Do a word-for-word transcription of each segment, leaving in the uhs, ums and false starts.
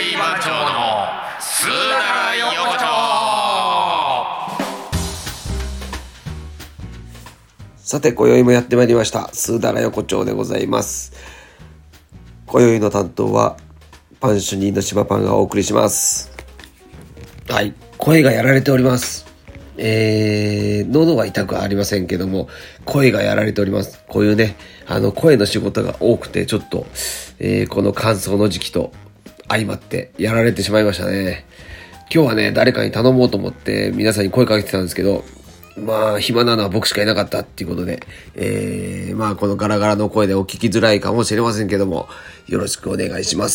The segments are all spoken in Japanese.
り番長のスーダラ横丁。 さて今宵もやってまいりましたスーダラ横丁でございます。今宵の担当はパン主任の島パンがお送りします。はい、声がやられております。えー、喉は痛くはありませんけども声がやられております。こういうねあの声の仕事が多くてちょっと、えー、この乾燥の時期と相まってやられてしまいましたね。今日はね誰かに頼もうと思って皆さんに声かけてたんですけど、まあ暇なのは僕しかいなかったっていうことで、えー、まあこのガラガラの声でお聞きづらいかもしれませんけどもよろしくお願いします。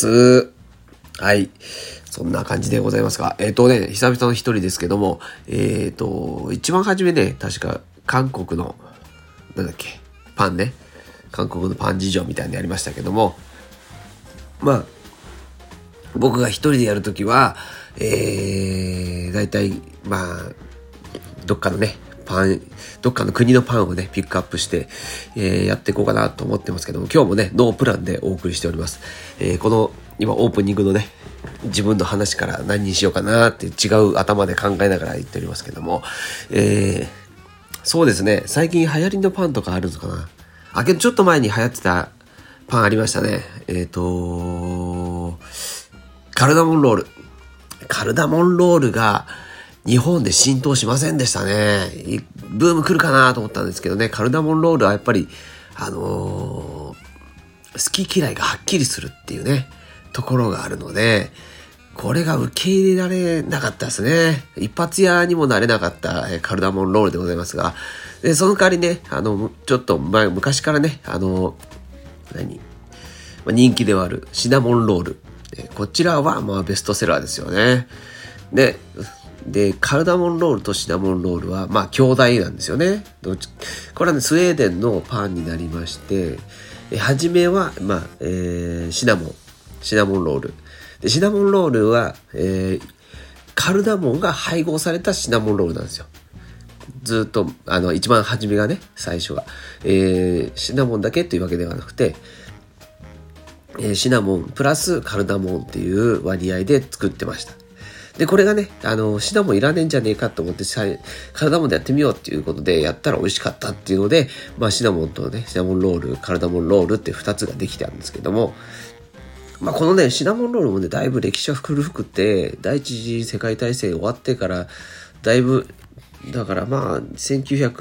はい、そんな感じでございますが、えっとね久々の一人ですけども、えっと一番初めね確か韓国のなんだっけパンね韓国のパン事情みたいなのやりましたけども、まあ僕が一人でやるときはえー、だいたいまあどっかのねパンどっかの国のパンをねピックアップして、えー、やっていこうかなと思ってますけども、今日もねノープランでお送りしております。えー、この今オープニングのね自分の話から何にしようかなって違う頭で考えながら言っておりますけども、えー、そうですね最近流行りのパンとかあるのかなあ。けどちょっと前に流行ってたパンありましたね。えっとカルダモンロールカルダモンロールが日本で浸透しませんでしたね。ブーム来るかなと思ったんですけどね、カルダモンロールはやっぱりあのー、好き嫌いがはっきりするっていうねところがあるので、これが受け入れられなかったですね。一発屋にもなれなかったカルダモンロールでございますが、でその代わりねあのちょっと前昔からねあの何人気ではあるシナモンロール、こちらはまあベストセラーですよね。ででカルダモンロールとシナモンロールはまあ兄弟なんですよね。どっちこれはねスウェーデンのパンになりまして、え初めはまあ、えー、シナモンシナモンロールでシナモンロールは、えー、カルダモンが配合されたシナモンロールなんですよ。ずっとあの一番初めがね最初が、えー、シナモンだけというわけではなくて、えー、シナモンプラスカルダモンっていう割合で作ってました。でこれがねあのシナモンいらねえんじゃねえかと思ってカルダモンでやってみようっていうことでやったら美味しかったっていうので、まあ、シナモンとねシナモンロールカルダモンロールってふたつができたんですけども、まあ、このねシナモンロールもねだいぶ歴史は古くて第一次世界大戦終わってからだいぶだからまあせんきゅうひゃ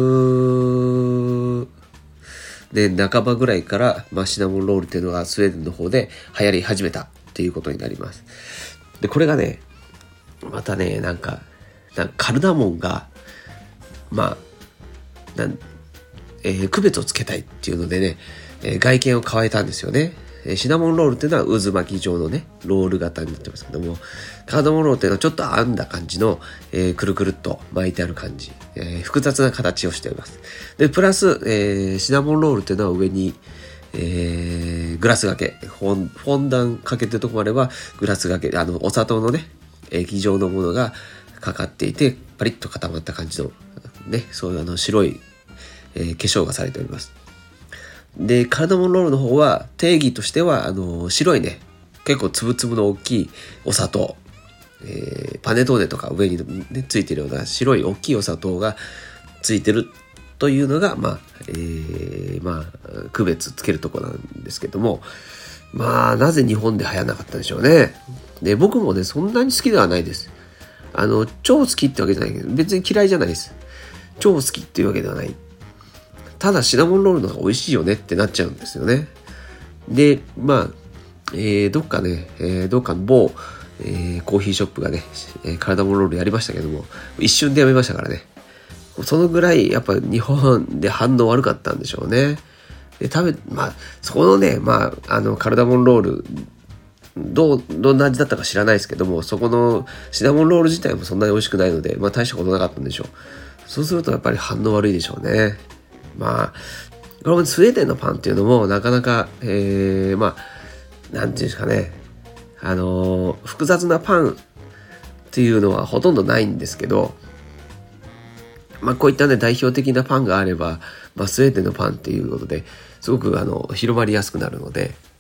くねん半ばぐらいから、まあ、シナモンロールっていうのがスウェーデンの方で流行り始めたっていうことになります。でこれがねまたねなんかなんかカルダモンがまあなん、えー、区別をつけたいっていうのでね、えー、外見を変えたんですよね。えー、シナモンロールっていうのは渦巻き状のねロール型になってますけども、カルダモンロールっていうのはちょっと編んだ感じの、えー、くるくるっと巻いてある感じ、えー、複雑な形をしております。でプラス、えー、シナモンロールっていうのは上にえー、グラス掛けフォン、フォンダンかけてるとこまではグラス掛けあのお砂糖のね液状のものがかかっていてパリッと固まった感じのねそういうあの白い、えー、化粧がされております。でカルダモンロールの方は定義としてはあの白いね結構つぶつぶの大きいお砂糖、えー、パネトーネとか上に、ね、ついてるような白い大きいお砂糖がついてるというのがまあ、えー、まあ区別つけるところなんですけども、まあなぜ日本で流行らなかったんでしょうね。で僕もねそんなに好きではないです。あの超好きってわけじゃないけど別に嫌いじゃないです。超好きっていうわけではない。ただシナモンロールの方が美味しいよねってなっちゃうんですよね。でまあ、えー、どっかね、えー、どっかの某、えー、コーヒーショップがね、えー、カルダモンロールやりましたけども一瞬でやめましたからね。そのぐらいやっぱ日本で反応悪かったんでしょうね。で食べまあそこのねまああのカルダモンロールどうどんな味だったか知らないですけども、そこのシナモンロール自体もそんなに美味しくないのでまあ大したことなかったんでしょう。そうするとやっぱり反応悪いでしょうね。まあこれもスウェーデンのパンっていうのもなかなか、えー、まあなんていうんですかねあのー、複雑なパンっていうのはほとんどないんですけど、まあ、こういったね代表的なパンがあれば、まあ、スウェーデンのパンっていうことですごくあの広まりやすくなるので、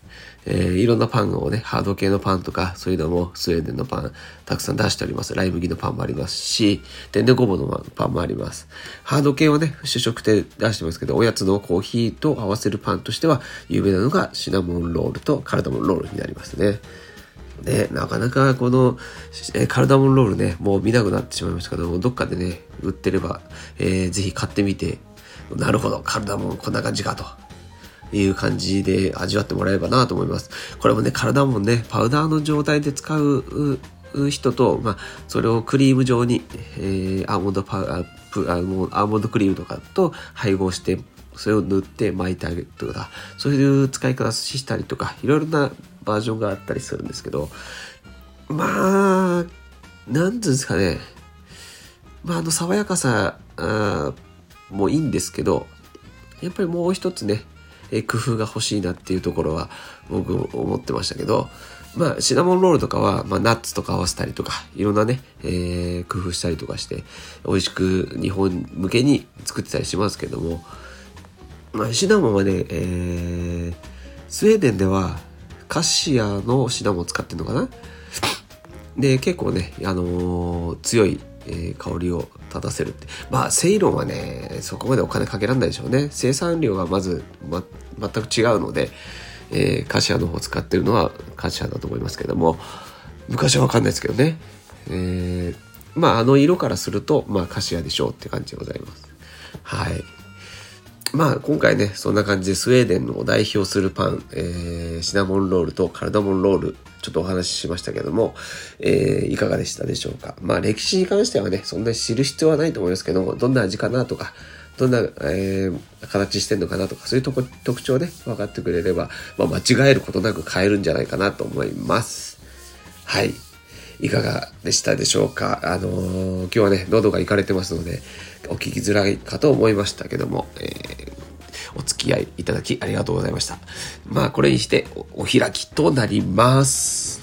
えー、いろんなパンをね、ハード系のパンとか、そういうのもスウェーデンのパンたくさん出しております。ライ麦のパンもありますし、天然ごぼうのパンもあります。ハード系はね、主食で出してますけど、おやつのコーヒーと合わせるパンとしては有名なのがシナモンロールとカルダモンロールになりますね。ね、なかなかこの、えー、カルダモンロールね、もう見なくなってしまいましたけども、どっかでね、売ってれば、えー、ぜひ買ってみて、なるほど、カルダモンこんな感じかという感じで味わってもらえればなと思います。これもね、カルダモンね、パウダーの状態で使う人と、まあ、それをクリーム状に、えー、アーモンドパウ、あプあのアーモンドクリームとかと配合して、それを塗って巻いてあげるとか、そういう使い方したりとか、いろいろなバージョンがあったりするんですけど、まあ、なんですかね、まあ、あの、爽やかさあもいいんですけど、やっぱりもう一つね、え工夫が欲しいなっていうところは僕思ってましたけど、まあ、シナモンロールとかは、まあ、ナッツとか合わせたりとか、いろんなね、えー、工夫したりとかして、美味しく日本向けに作ってたりしますけども、まあ、シナモンはね、えー、スウェーデンではカシアのシナモンを使ってるのかな。で、結構ね、あのー、強い、えー、香りを立たせるって。まあ、セイロンはね、そこまでお金かけられないでしょうね。生産量がまず、ま、全く違うので、えー、カシアの方を使ってるのはカシアだと思いますけども、昔はわかんないですけどね。えー、まあ、あの色からすると、まあ、カシアでしょうって感じでございます。はい。まあ今回ね、そんな感じでスウェーデンを代表するパン、えー、シナモンロールとカルダモンロール、ちょっとお話ししましたけども、えー、いかがでしたでしょうか。まあ歴史に関してはね、そんなに知る必要はないと思いますけども、どんな味かなとか、どんな、えー、形してんのかなとか、そういうとこ特徴ね、分かってくれれば、まあ、間違えることなく買えるんじゃないかなと思います。はい。いかがでしたでしょうか。あのー、今日はね、喉がいかれてますので、お聞きづらいかと思いましたけども、えー、お付き合いいただきありがとうございました。まあ、これにしてお、お開きとなります。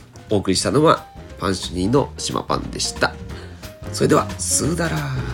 お送りしたのは、パンシュニーの島パンでした。それでは、スーダラー。